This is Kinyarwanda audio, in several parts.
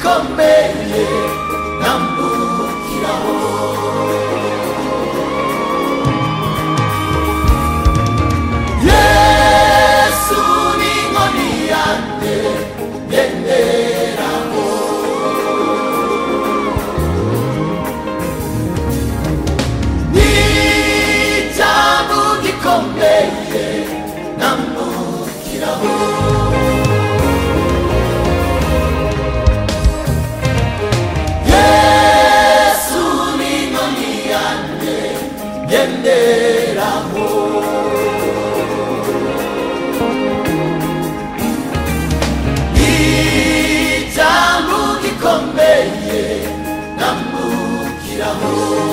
gikomeye nambukiraho. Yesu ni inkoni yanjye ngenderaho. Ni ijambo gikomeye nambukiraho. Yesu ni inkoni yanjye ngenderaho. Ijambo gikomeye nambukiraho.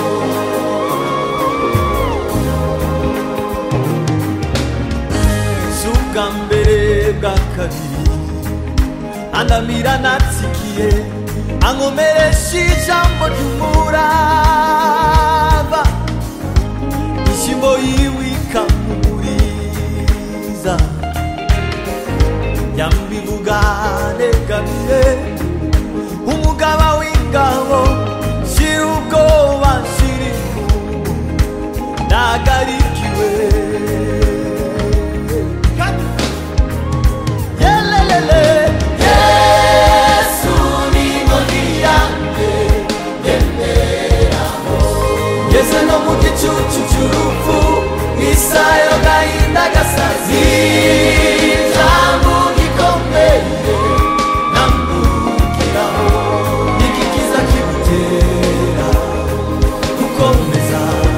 Ubwa mbere bwa kabiri andamira natsikiye ankomeresha ijambo ry'umurava ishimo yiwe ikampumuriza yambivuga negamiye umugaba w'ingabo shira ubwoba shira impumu nagarikiwe. Yesu ni inkoni yanjye ngenderaho. Ngeze no mu gicucu cy'urupfu isaha y'agahinda gasazi. Ijambo gikomeye nambukiraho. Niki kiza kigutera gukomeza.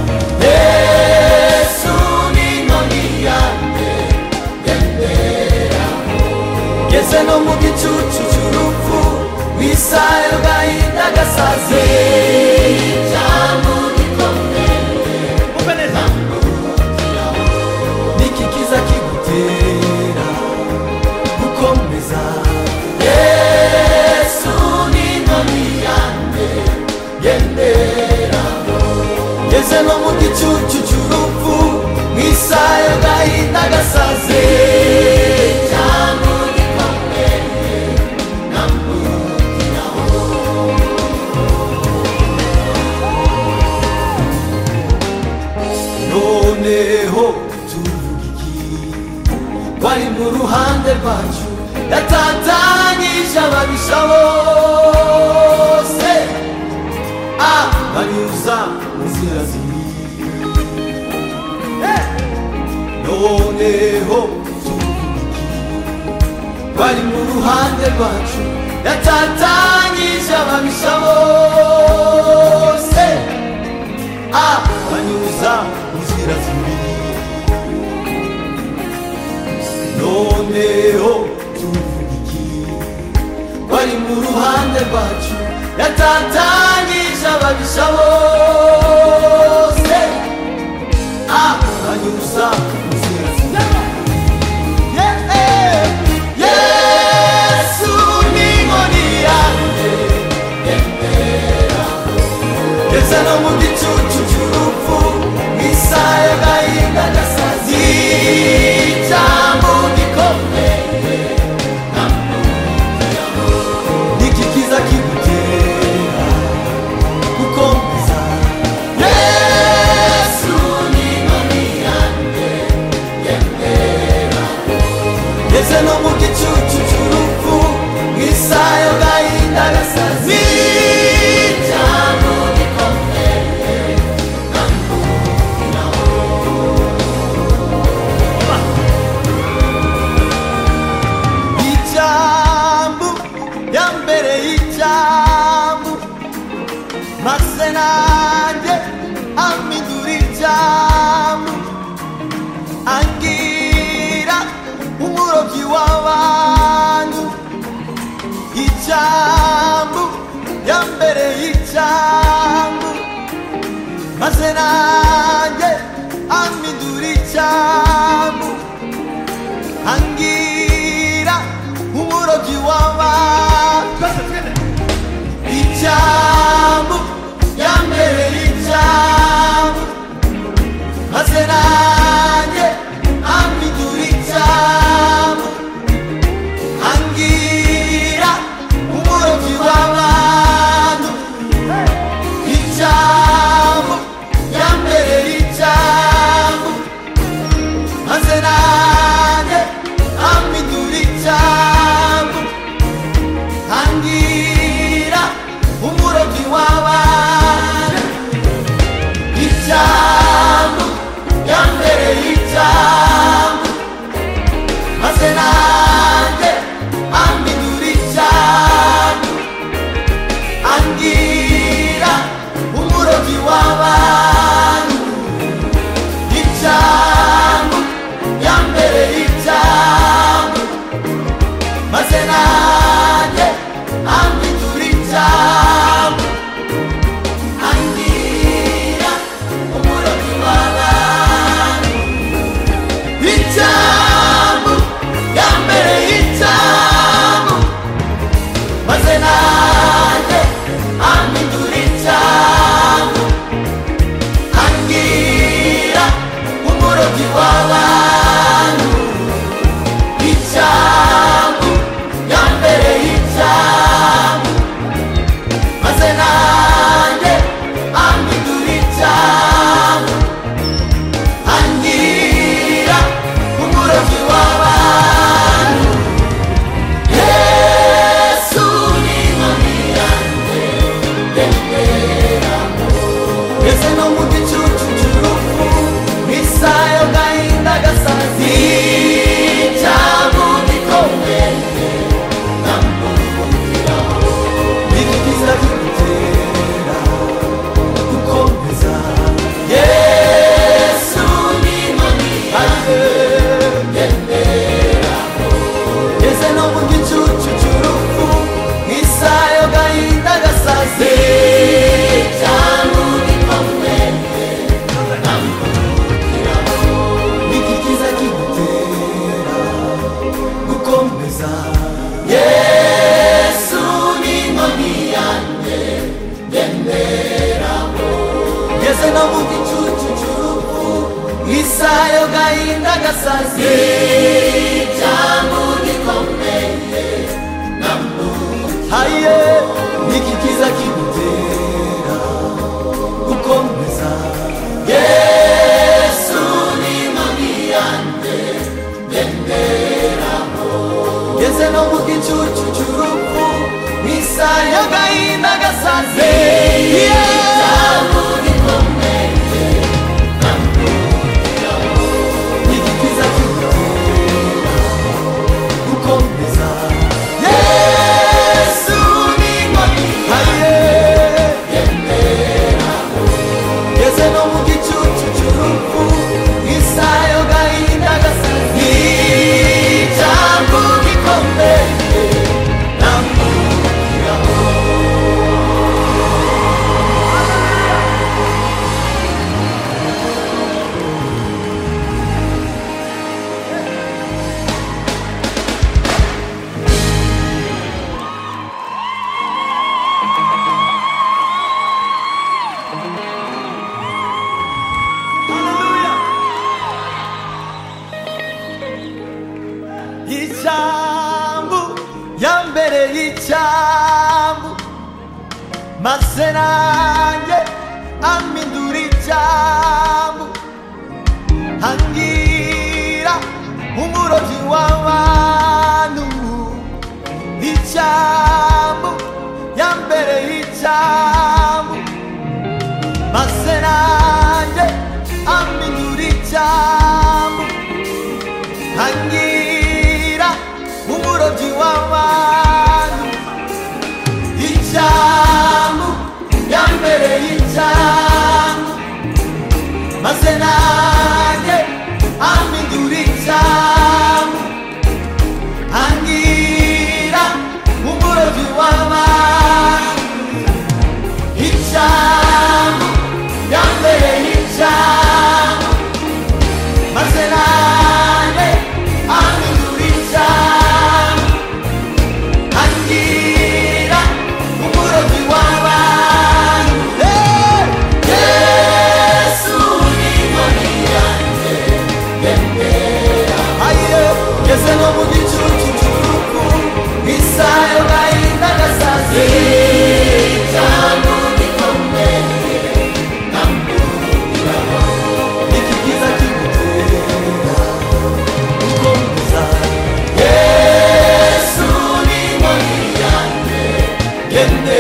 Yesu ni inkoni yanjye ngenderaho. Ngeze no mu gicucu cy'urupfu isaha y'agahinda gasazi. Ijambo gikomeye nambukiraho. Niki kiza kigutera gukomeza. Yesu ni inkoni yanjye ngenderaho. Ngeze no mu gicucu cy'urupfu isaha y'agahinda gasazi. Ijambo gikomeye nambukiraho. Noneho tuvuga iki? Wari mu ruhande rwacu yatatanyije ababisha bose banyuza mu nzira zibi. Noneho tuvuga iki? Wari mu ruhande rwacu yatatanyije ababisha bose banyuza mu nzira zibi. Noneho tuvuga iki? Wari mu ruhande rwacu yatatanyije ababisha bose banyuza mu nzira zibi. Yesu ni inkoni yanjye ngenderaho. Ngeze no mu gicucu cy'urupfu isaha y'agahinda gasazi. Ijambo gikomeye nambukiraho. Niki kiza kigutera gukomeza. Yesu ni inkoni yanjye ngenderaho. Ngeze no mu gicucu cy'urupfu isaha y'agahinda gasazi. Ijambo gikomeye nambukiraho. Ijambo yambereye ijambo maze nanjye ampindura ijambo angira umurobyi w'abantu. Ijambo yambereye ijambo maze nanjye ampindura ijambo angira umurobyi w'abantu. Ijambo yambereye ijambo maze nanjye ampindura ijambo angira umurobyi w'abantu. maze nanjye ampindura icyambu angira umurobyi w'abantu. Icyambu yambereye icyambu maze nanjye ampindura icyambu angira umurobyi w'abantu. Icyambu yambereye icyambu maze nanjye ampindura icyambu angira umurobyi w'abantu. Yesu ni inkoni yanjye ngenderamo, ngeze no mu gicucu cy'urupfu nk'isaha y'agahinda gasazi. Icyambu gikomeye ndambukiraho, n'ikiza kigutera gukomeza. Yesu ni inkoni yanjye ngenderamo, ngeze no mu gicucu cy'urupfu nk'isaha y'agahinda gasazi. Icyambu gikomeye ndambukiraho, n'ikiza kigutera gukomeza. Yesu ni inkoni yanjye ngenderaho, ngeze no mu gicucu cy'urupfu isaha y'agahinda gasazi. Icyambu gikomeye haye niki kiza kigutera gukomeza. Yesu ni inkoni yanjye ngenderaho, ngeze no mu gicucu cy'urupfu isaha y'agahinda gasazi. Icyambu gikomeye ndambukiraho, niki kiza kigutera gukomeza. Yesu ni inkoni yanjye ngenderaho, ngeze no mu gicucu cy'urupfu isaha y'agahinda gasazi. Icyambu gikomeye ndambukiraho. Icyambu yambereye icyambu maze nanjye ampindura icyambu angira umurobyi w'abantu. Icyambu yambereye icyambu maze nanjye ampindura icyambu angira umurobyi w'abantu. Icyambu yambereye icyambu maze nanjye ampindura icyambu angira umurobyi w'abantu. Icyambu yambereye icyambu maze nanjye ampindura icyambu angira umurobyi w'abantu. Yesu ni inkoni yanjye ngenderaho, ngeze no mu gicucu cy'urupfu isaha y'agahinda gasazi. Icyambu gikomeye ndambukiraho, niki kiza kigutera gukomeza. Yesu ni inkoni yanjye ngenderaho,